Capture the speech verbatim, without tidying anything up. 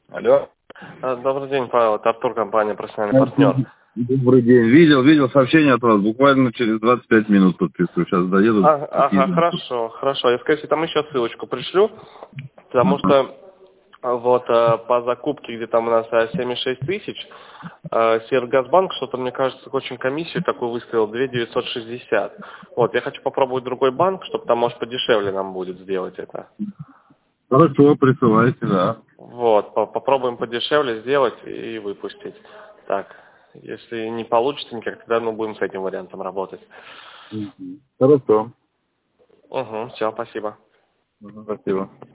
Алло. А, Добрый день, Павел. Это Артур, компания «Профессиональный партнер». Добрый день. Видел, видел сообщение от вас. Буквально через двадцать пять минут подписываю. Сейчас доеду. А, ага, хорошо, хорошо. Я, скорее всего, там еще ссылочку пришлю, потому что а, вот а, по закупке, где там у нас а, семьдесят шесть тысяч, а, Севергазбанк что-то, мне кажется, очень комиссию такую выставил, две тысячи девятьсот шестьдесят. Вот, я хочу попробовать другой банк, чтобы там, может, подешевле нам будет сделать это. Хорошо, присылайте, да. Вот, по- попробуем подешевле сделать и выпустить. Так, если не получится никак, тогда мы будем с этим вариантом работать. Мгм. Хорошо. Угу, все, спасибо. Мгм, спасибо.